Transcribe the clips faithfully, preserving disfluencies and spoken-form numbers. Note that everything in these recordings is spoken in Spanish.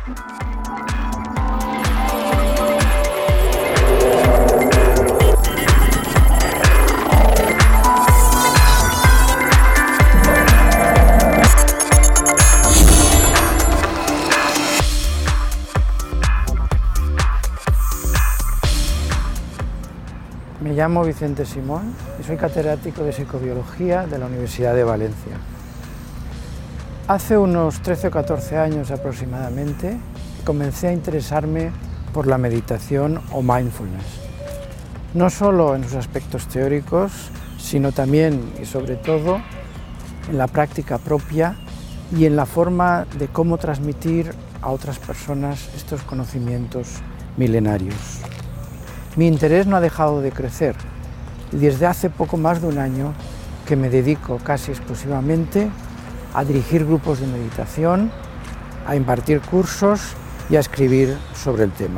Me llamo Vicente Simón y soy catedrático de Psicobiología de la Universidad de Valencia. Hace unos trece o catorce años aproximadamente comencé a interesarme por la meditación o mindfulness, no solo en sus aspectos teóricos, sino también y sobre todo en la práctica propia y en la forma de cómo transmitir a otras personas estos conocimientos milenarios. Mi interés no ha dejado de crecer y desde hace poco más de un año que me dedico casi exclusivamente a dirigir grupos de meditación, a impartir cursos y a escribir sobre el tema.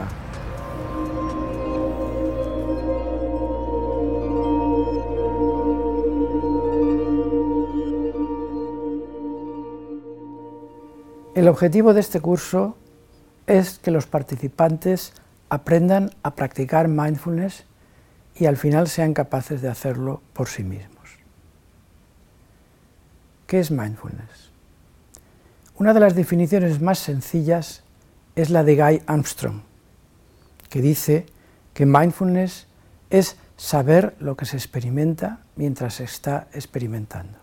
El objetivo de este curso es que los participantes aprendan a practicar mindfulness y al final sean capaces de hacerlo por sí mismos. ¿Qué es mindfulness? Una de las definiciones más sencillas es la de Guy Armstrong, que dice que mindfulness es saber lo que se experimenta mientras se está experimentando.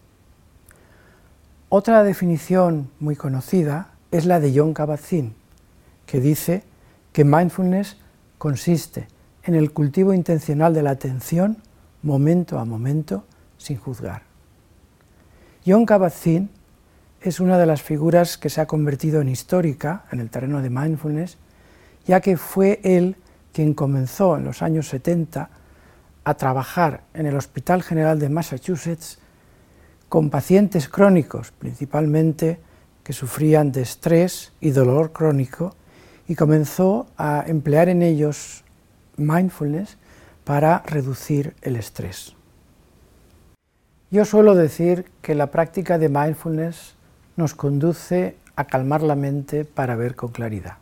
Otra definición muy conocida es la de Jon Kabat-Zinn, que dice que mindfulness consiste en el cultivo intencional de la atención momento a momento sin juzgar. Jon Kabat-Zinn es una de las figuras que se ha convertido en histórica en el terreno de mindfulness, ya que fue él quien comenzó en los años setenta a trabajar en el Hospital General de Massachusetts con pacientes crónicos, principalmente que sufrían de estrés y dolor crónico, y comenzó a emplear en ellos mindfulness para reducir el estrés. Yo suelo decir que la práctica de mindfulness nos conduce a calmar la mente para ver con claridad.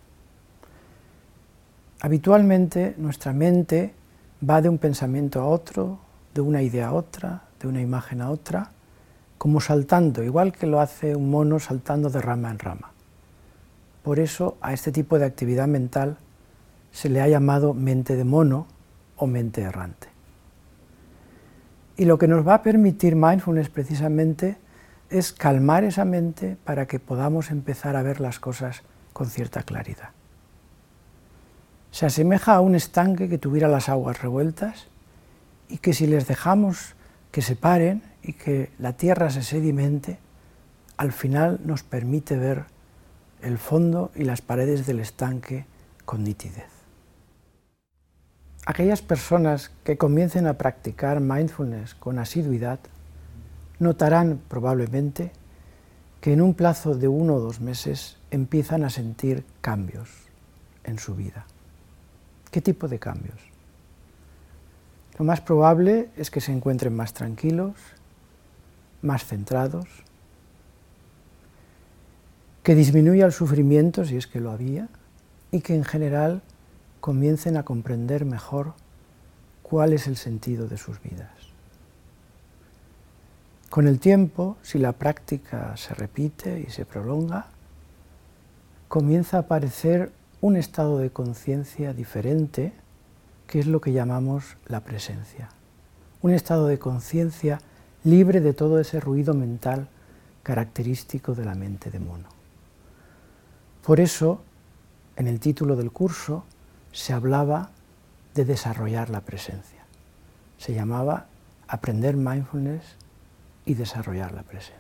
Habitualmente nuestra mente va de un pensamiento a otro, de una idea a otra, de una imagen a otra, como saltando, igual que lo hace un mono saltando de rama en rama. Por eso a este tipo de actividad mental se le ha llamado mente de mono o mente errante. Y lo que nos va a permitir mindfulness precisamente es calmar esa mente para que podamos empezar a ver las cosas con cierta claridad. Se asemeja a un estanque que tuviera las aguas revueltas y que si les dejamos que se paren y que la tierra se sedimente, al final nos permite ver el fondo y las paredes del estanque con nitidez. Aquellas personas que comiencen a practicar mindfulness con asiduidad notarán probablemente que en un plazo de uno o dos meses empiezan a sentir cambios en su vida. ¿Qué tipo de cambios? Lo más probable es que se encuentren más tranquilos, más centrados, que disminuya el sufrimiento, si es que lo había, y que en general comiencen a comprender mejor cuál es el sentido de sus vidas. Con el tiempo, si la práctica se repite y se prolonga, comienza a aparecer un estado de conciencia diferente, que es lo que llamamos la presencia. Un estado de conciencia libre de todo ese ruido mental característico de la mente de mono. Por eso, en el título del curso, se hablaba de desarrollar la presencia. Se llamaba Aprender Mindfulness y desarrollar la presencia.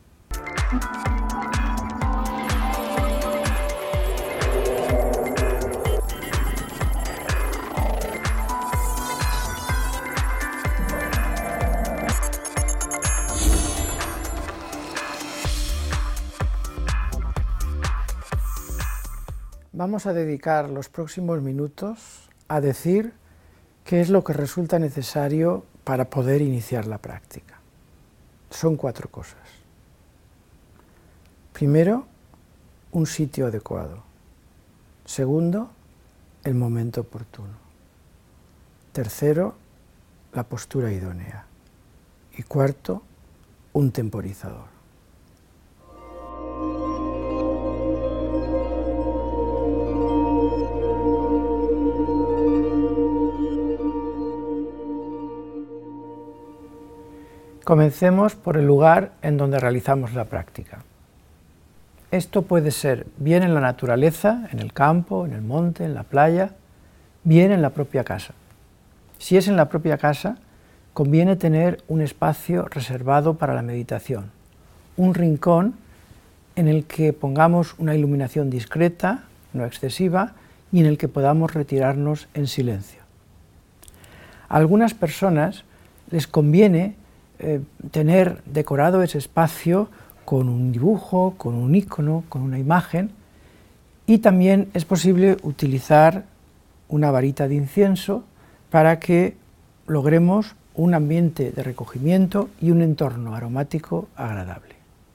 Vamos a dedicar los próximos minutos a decir qué es lo que resulta necesario para poder iniciar la práctica. Son cuatro cosas. Primero, un sitio adecuado. Segundo, el momento oportuno. Tercero, la postura idónea. Y cuarto, un temporizador. Comencemos por el lugar en donde realizamos la práctica. Esto puede ser bien en la naturaleza, en el campo, en el monte, en la playa, bien en la propia casa. Si es en la propia casa, conviene tener un espacio reservado para la meditación, un rincón en el que pongamos una iluminación discreta, no excesiva, y en el que podamos retirarnos en silencio. A algunas personas les conviene eh, tener decorado ese espacio con un dibujo, con un icono, con una imagen, y también es posible utilizar una varita de incienso para que logremos un ambiente de recogimiento y un entorno aromático agradable.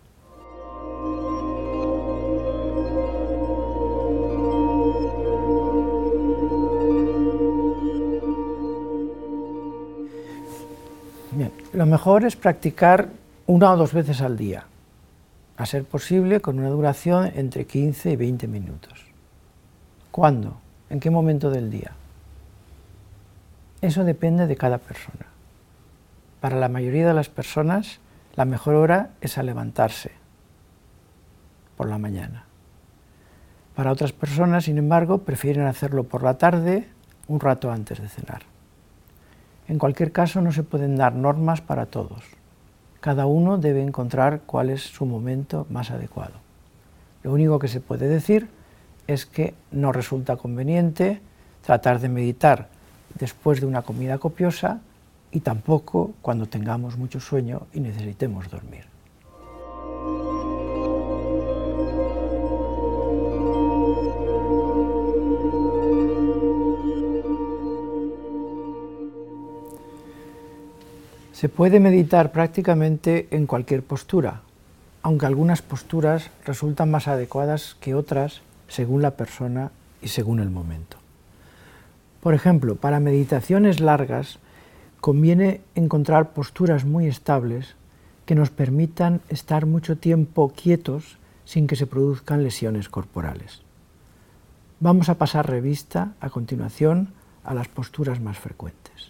Bien, lo mejor es practicar una o dos veces al día, a ser posible con una duración entre quince y veinte minutos. ¿Cuándo? ¿En qué momento del día? Eso depende de cada persona. Para la mayoría de las personas, la mejor hora es al levantarse, por la mañana. Para otras personas, sin embargo, prefieren hacerlo por la tarde, un rato antes de cenar. En cualquier caso, no se pueden dar normas para todos. Cada uno debe encontrar cuál es su momento más adecuado. Lo único que se puede decir es que no resulta conveniente tratar de meditar después de una comida copiosa y tampoco cuando tengamos mucho sueño y necesitemos dormir. Se puede meditar prácticamente en cualquier postura, aunque algunas posturas resultan más adecuadas que otras según la persona y según el momento. Por ejemplo, para meditaciones largas conviene encontrar posturas muy estables que nos permitan estar mucho tiempo quietos sin que se produzcan lesiones corporales. Vamos a pasar revista a continuación a las posturas más frecuentes.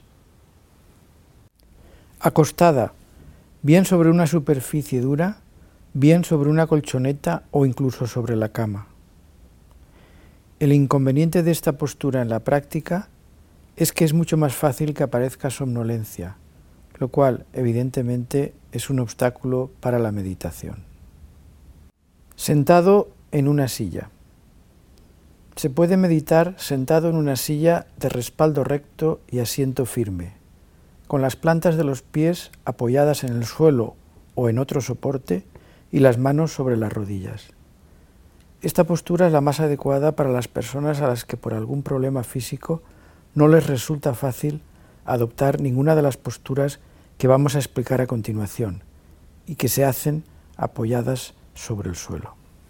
Acostada, bien sobre una superficie dura, bien sobre una colchoneta o incluso sobre la cama. El inconveniente de esta postura en la práctica es que es mucho más fácil que aparezca somnolencia, lo cual evidentemente es un obstáculo para la meditación. Sentado en una silla. Se puede meditar sentado en una silla de respaldo recto y asiento firme, con las plantas de los pies apoyadas en el suelo o en otro soporte y las manos sobre las rodillas. Esta postura es la más adecuada para las personas a las que por algún problema físico no les resulta fácil adoptar ninguna de las posturas que vamos a explicar a continuación y que se hacen apoyadas sobre el suelo.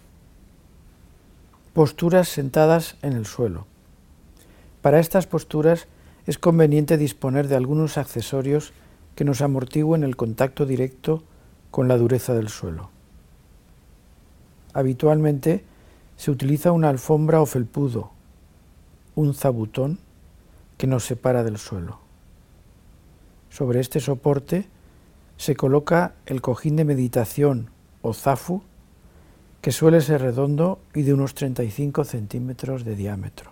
Posturas sentadas en el suelo. Para estas posturas es conveniente disponer de algunos accesorios que nos amortigüen el contacto directo con la dureza del suelo. Habitualmente se utiliza una alfombra o felpudo, un zabutón, que nos separa del suelo. Sobre este soporte se coloca el cojín de meditación o zafu, que suele ser redondo y de unos treinta y cinco centímetros de diámetro.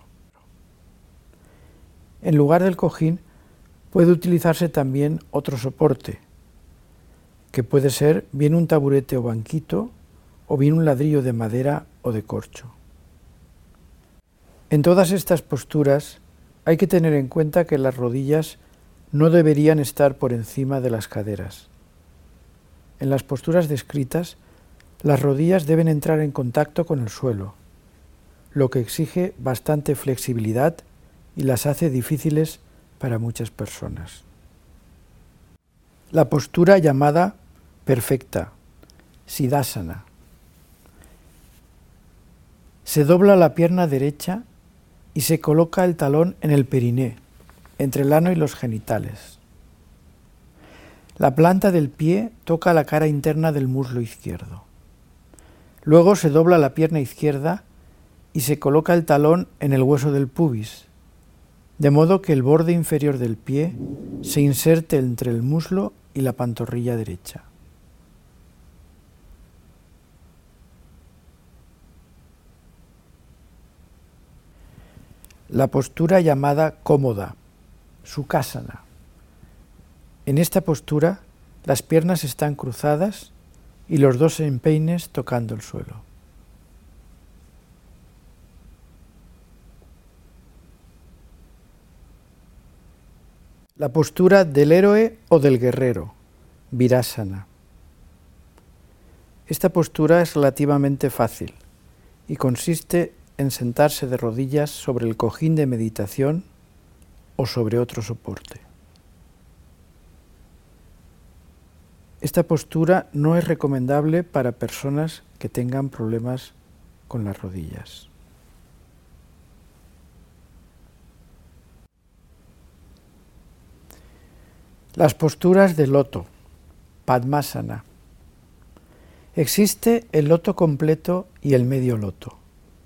En lugar del cojín puede utilizarse también otro soporte, que puede ser bien un taburete o banquito o bien un ladrillo de madera o de corcho. En todas estas posturas hay que tener en cuenta que las rodillas no deberían estar por encima de las caderas. En las posturas descritas, las rodillas deben entrar en contacto con el suelo, lo que exige bastante flexibilidad y las hace difíciles para muchas personas. La postura llamada perfecta, Siddhasana. Se dobla la pierna derecha y se coloca el talón en el periné, entre el ano y los genitales. La planta del pie toca la cara interna del muslo izquierdo. Luego se dobla la pierna izquierda y se coloca el talón en el hueso del pubis, de modo que el borde inferior del pie se inserte entre el muslo y la pantorrilla derecha. La postura llamada cómoda, sukhasana. En esta postura, las piernas están cruzadas y los dos empeines tocando el suelo. La postura del héroe o del guerrero, virasana. Esta postura es relativamente fácil y consiste en sentarse de rodillas sobre el cojín de meditación o sobre otro soporte. Esta postura no es recomendable para personas que tengan problemas con las rodillas. Las posturas de loto, Padmasana. Existe el loto completo y el medio loto.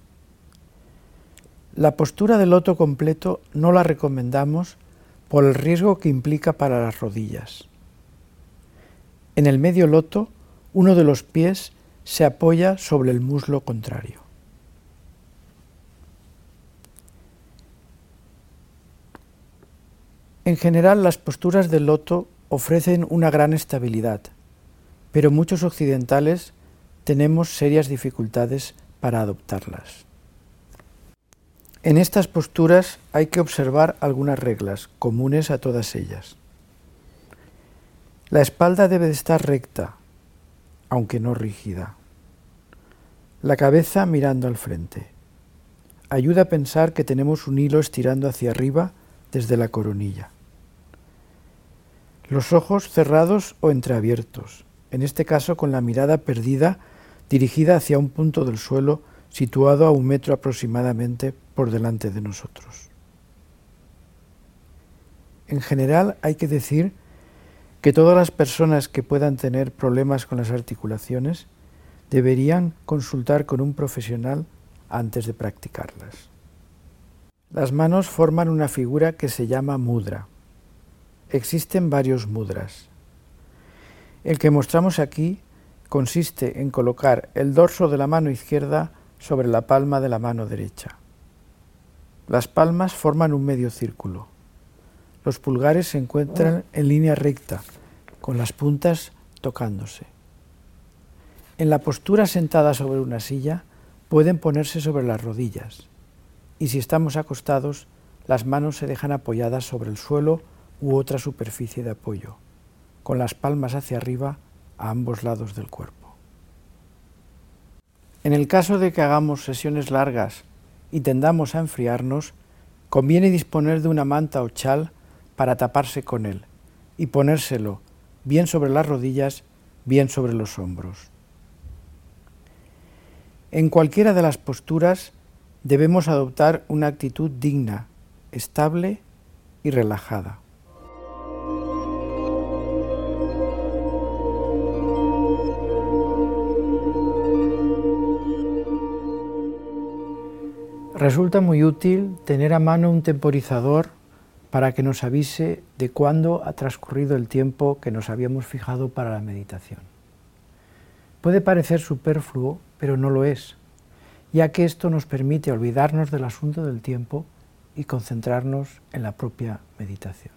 La postura de loto completo no la recomendamos por el riesgo que implica para las rodillas. En el medio loto, uno de los pies se apoya sobre el muslo contrario. En general, las posturas del loto ofrecen una gran estabilidad, pero muchos occidentales tenemos serias dificultades para adoptarlas. En estas posturas hay que observar algunas reglas comunes a todas ellas. La espalda debe de estar recta, aunque no rígida. La cabeza mirando al frente. Ayuda a pensar que tenemos un hilo estirando hacia arriba desde la coronilla. Los ojos cerrados o entreabiertos, en este caso con la mirada perdida dirigida hacia un punto del suelo situado a un metro aproximadamente por delante de nosotros. En general hay que decir que todas las personas que puedan tener problemas con las articulaciones deberían consultar con un profesional antes de practicarlas. Las manos forman una figura que se llama mudra. Existen varios mudras. El que mostramos aquí consiste en colocar el dorso de la mano izquierda sobre la palma de la mano derecha. Las palmas forman un medio círculo. Los pulgares se encuentran en línea recta, con las puntas tocándose. En la postura sentada sobre una silla, pueden ponerse sobre las rodillas, y si estamos acostados, las manos se dejan apoyadas sobre el suelo u otra superficie de apoyo, con las palmas hacia arriba a ambos lados del cuerpo. En el caso de que hagamos sesiones largas y tendamos a enfriarnos, conviene disponer de una manta o chal para taparse con él y ponérselo bien sobre las rodillas, bien sobre los hombros. En cualquiera de las posturas debemos adoptar una actitud digna, estable y relajada. Resulta muy útil tener a mano un temporizador para que nos avise de cuándo ha transcurrido el tiempo que nos habíamos fijado para la meditación. Puede parecer superfluo, pero no lo es, ya que esto nos permite olvidarnos del asunto del tiempo y concentrarnos en la propia meditación.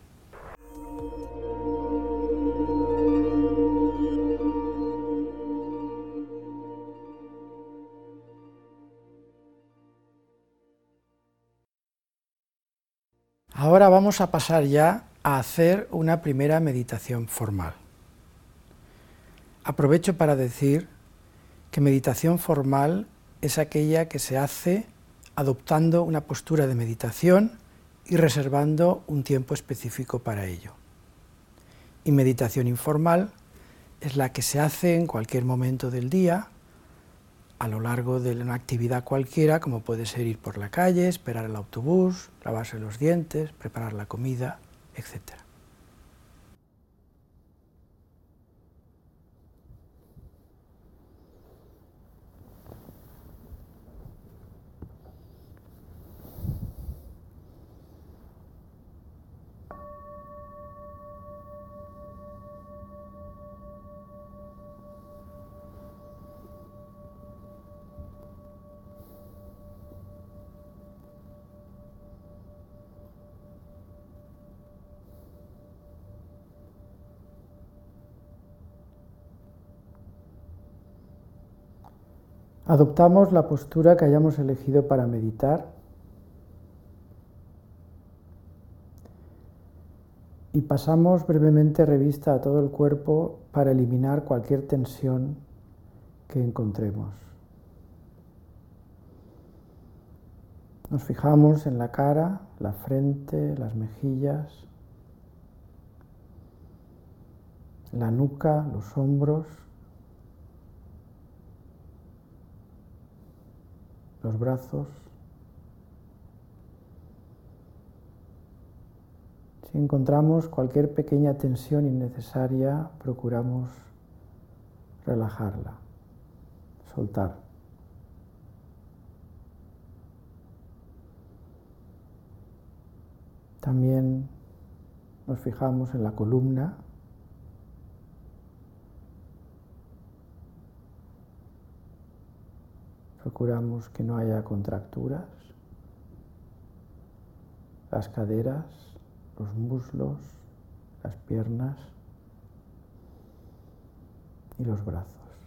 Ahora vamos a pasar ya a hacer una primera meditación formal. Aprovecho para decir que meditación formal es aquella que se hace adoptando una postura de meditación y reservando un tiempo específico para ello. Y meditación informal es la que se hace en cualquier momento del día, a lo largo de una actividad cualquiera, como puede ser ir por la calle, esperar el autobús, lavarse los dientes, preparar la comida, etcétera. Adoptamos la postura que hayamos elegido para meditar y pasamos brevemente revista a todo el cuerpo para eliminar cualquier tensión que encontremos. Nos fijamos en la cara, la frente, las mejillas, la nuca, los hombros, los brazos. Si encontramos cualquier pequeña tensión innecesaria, procuramos relajarla, soltar. También nos fijamos en la columna. Procuramos que no haya contracturas, las caderas, los muslos, las piernas y los brazos.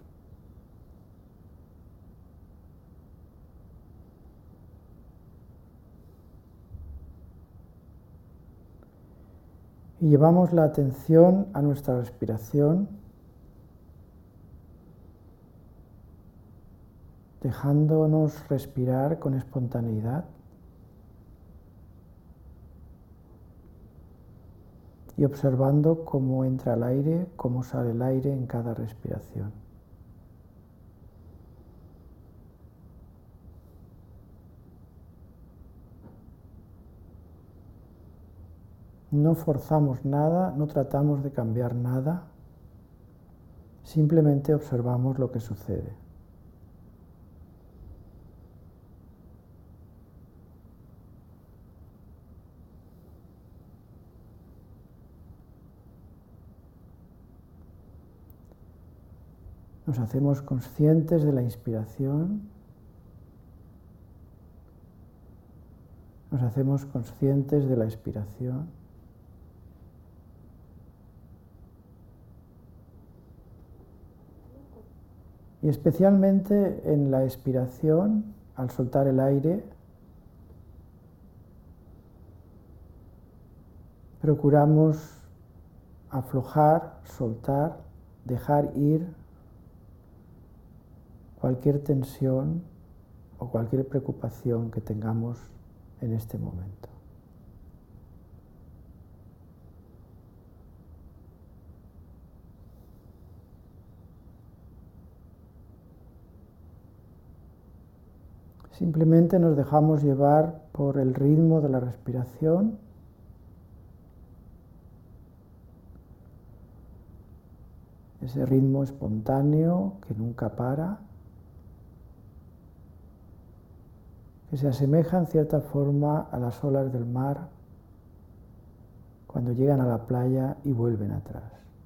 Y llevamos la atención a nuestra respiración, dejándonos respirar con espontaneidad y observando cómo entra el aire, cómo sale el aire en cada respiración. No forzamos nada, no tratamos de cambiar nada, simplemente observamos lo que sucede. Nos hacemos conscientes de la inspiración, nos hacemos conscientes de la expiración. Y especialmente en la expiración, al soltar el aire, procuramos aflojar, soltar, dejar ir cualquier tensión o cualquier preocupación que tengamos en este momento. Simplemente nos dejamos llevar por el ritmo de la respiración. Ese ritmo espontáneo que nunca para, que se asemeja en cierta forma a las olas del mar cuando llegan a la playa y vuelven atrás.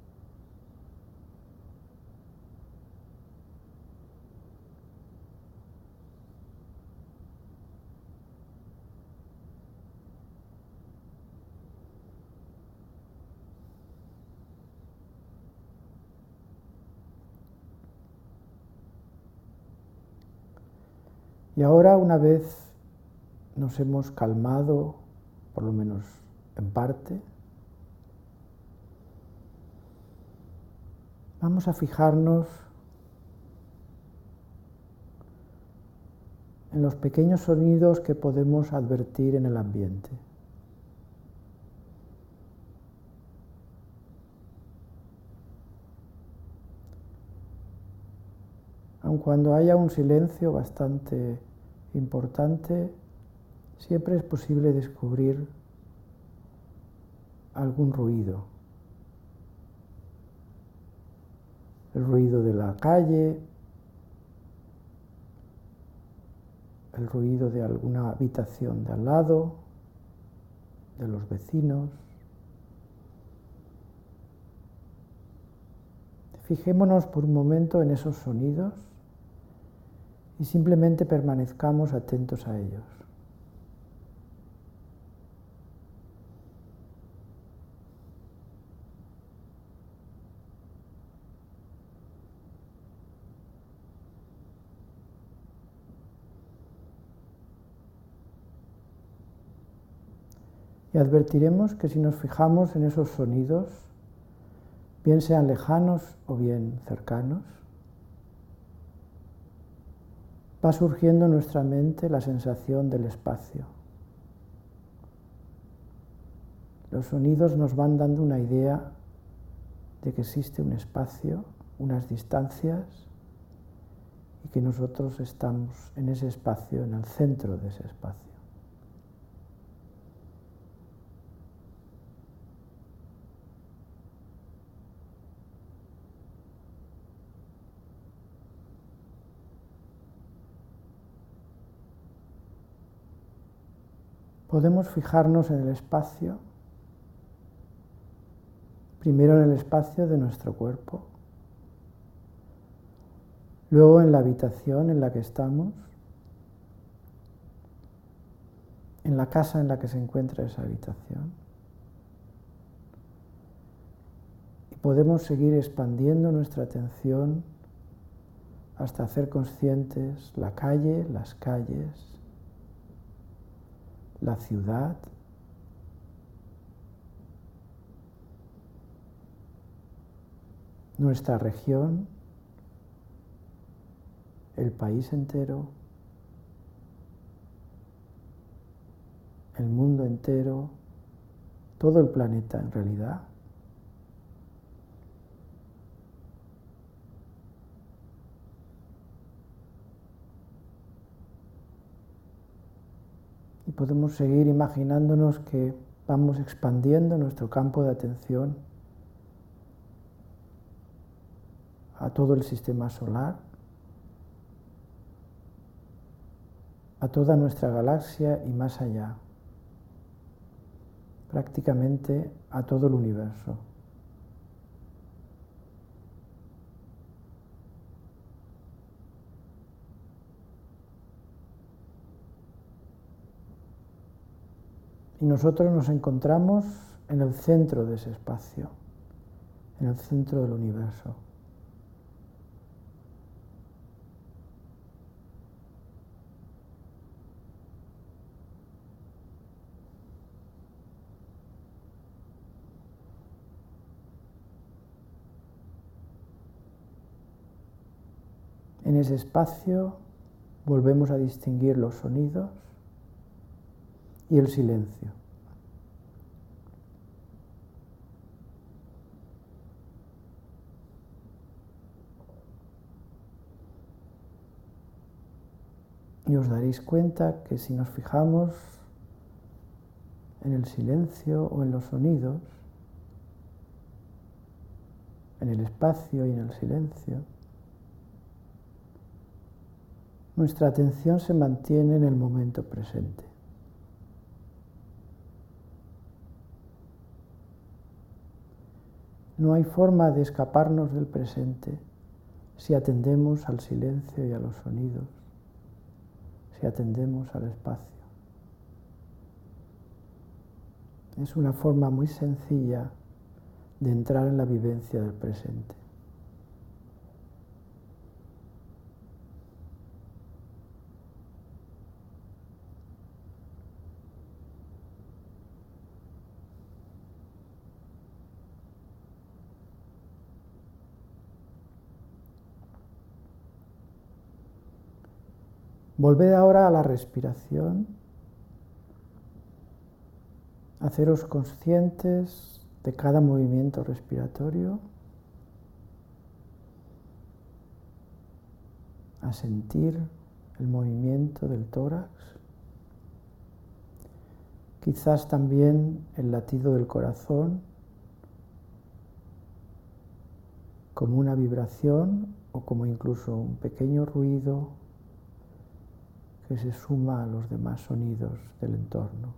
Y ahora, una vez nos hemos calmado, por lo menos en parte, vamos a fijarnos en los pequeños sonidos que podemos advertir en el ambiente. Aun cuando haya un silencio bastante importante, siempre es posible descubrir algún ruido. El ruido de la calle, el ruido de alguna habitación de al lado, de los vecinos. Fijémonos por un momento en esos sonidos y simplemente permanezcamos atentos a ellos. Y advertiremos que si nos fijamos en esos sonidos, bien sean lejanos o bien cercanos, va surgiendo en nuestra mente la sensación del espacio. Los sonidos nos van dando una idea de que existe un espacio, unas distancias, y que nosotros estamos en ese espacio, en el centro de ese espacio. Podemos fijarnos en el espacio, primero en el espacio de nuestro cuerpo, luego en la habitación en la que estamos, en la casa en la que se encuentra esa habitación. Y podemos seguir expandiendo nuestra atención hasta hacer conscientes la calle, las calles, la ciudad, nuestra región, el país entero, el mundo entero, todo el planeta en realidad. Y podemos seguir imaginándonos que vamos expandiendo nuestro campo de atención a todo el sistema solar, a toda nuestra galaxia y más allá, prácticamente a todo el universo. Y nosotros nos encontramos en el centro de ese espacio, en el centro del universo. En ese espacio volvemos a distinguir los sonidos y el silencio. Y os daréis cuenta que si nos fijamos en el silencio o en los sonidos, en el espacio y en el silencio, nuestra atención se mantiene en el momento presente. No hay forma de escaparnos del presente si atendemos al silencio y a los sonidos, si atendemos al espacio. Es una forma muy sencilla de entrar en la vivencia del presente. Volved ahora a la respiración, haceros conscientes de cada movimiento respiratorio. a sentir el movimiento del tórax, quizás también el latido del corazón como una vibración o como incluso un pequeño ruido que se suma a los demás sonidos del entorno.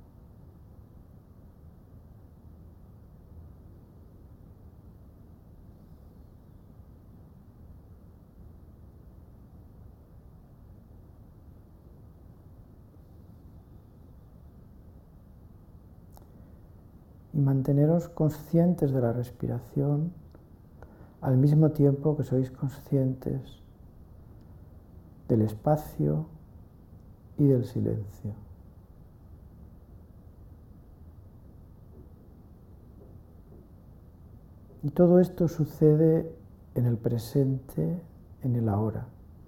Y manteneros conscientes de la respiración al mismo tiempo que sois conscientes del espacio y del silencio. Y todo esto sucede en el presente, en el ahora.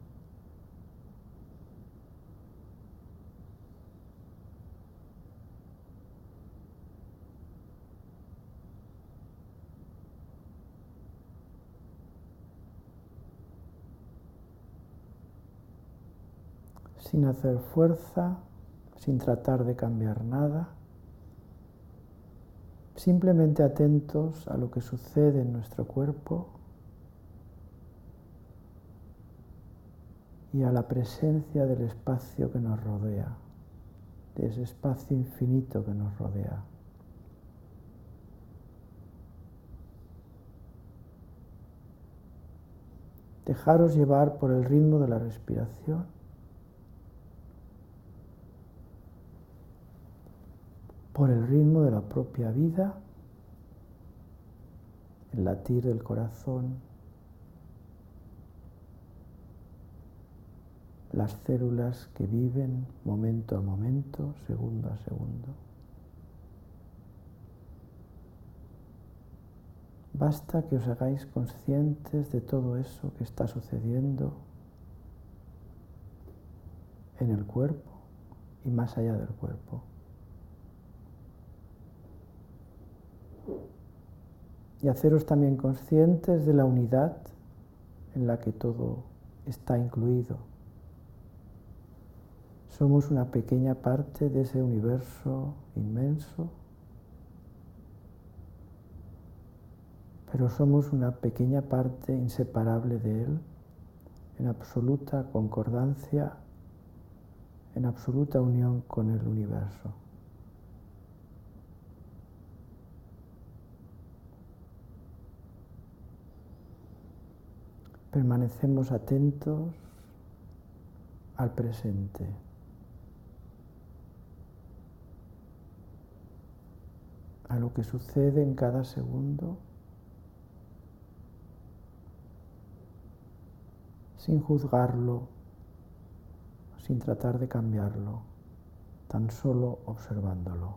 Sin hacer fuerza, sin tratar de cambiar nada, simplemente atentos a lo que sucede en nuestro cuerpo y a la presencia del espacio que nos rodea, de ese espacio infinito que nos rodea. Dejaros llevar por el ritmo de la respiración, por el ritmo de la propia vida, el latir del corazón, las células que viven momento a momento, segundo a segundo. Basta que os hagáis conscientes de todo eso que está sucediendo en el cuerpo y más allá del cuerpo. Y haceros también conscientes de la unidad en la que todo está incluido. Somos una pequeña parte de ese universo inmenso, pero somos una pequeña parte inseparable de él, en absoluta concordancia, en absoluta unión con el universo. Permanecemos atentos al presente. A lo que sucede en cada segundo, sin juzgarlo, sin tratar de cambiarlo, tan solo observándolo.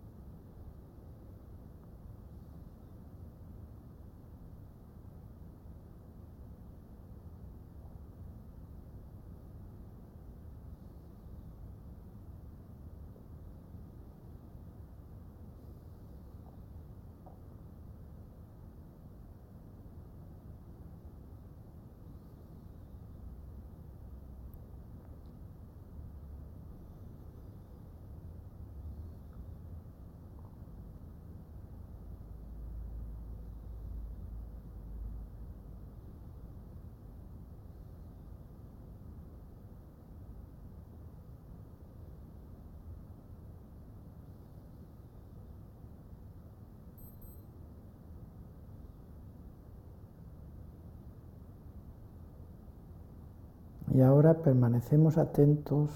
Y ahora permanecemos atentos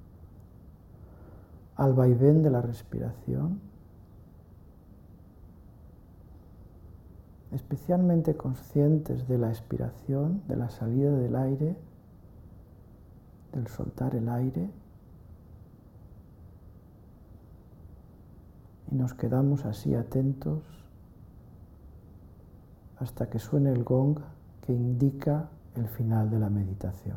al vaivén de la respiración, especialmente conscientes de la expiración, de la salida del aire, del soltar el aire, y nos quedamos así atentos hasta que suene el gong que indica el final de la meditación.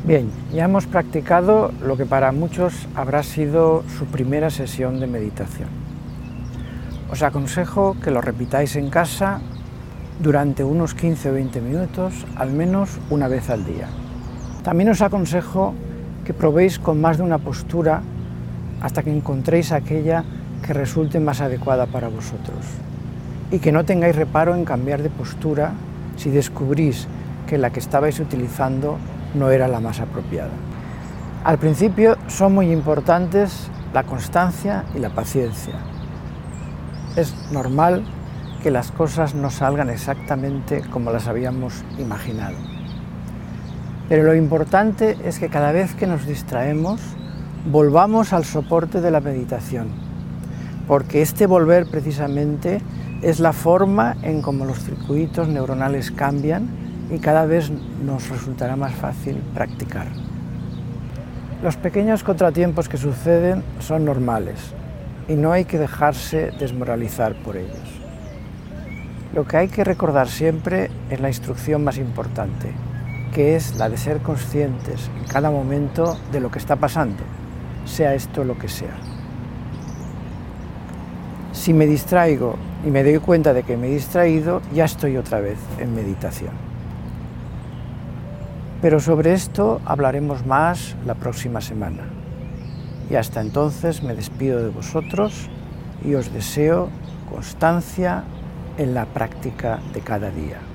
Bien, ya hemos practicado lo que para muchos habrá sido su primera sesión de meditación. Os aconsejo que lo repitáis en casa durante unos quince o veinte minutos, al menos una vez al día. También os aconsejo que probéis con más de una postura hasta que encontréis aquella que resulte más adecuada para vosotros. Y que no tengáis reparo en cambiar de postura si descubrís que la que estabais utilizando no era la más apropiada. Al principio son muy importantes la constancia y la paciencia. Es normal que las cosas no salgan exactamente como las habíamos imaginado. Pero lo importante es que cada vez que nos distraemos, volvamos al soporte de la meditación, porque este volver precisamente es la forma en cómo los circuitos neuronales cambian y cada vez nos resultará más fácil practicar. Los pequeños contratiempos que suceden son normales y no hay que dejarse desmoralizar por ellos. Lo que hay que recordar siempre es la instrucción más importante, que es la de ser conscientes en cada momento de lo que está pasando, sea esto lo que sea. Si me distraigo y me doy cuenta de que me he distraído, ya estoy otra vez en meditación. Pero sobre esto hablaremos más la próxima semana. Y hasta entonces me despido de vosotros y os deseo constancia en la práctica de cada día.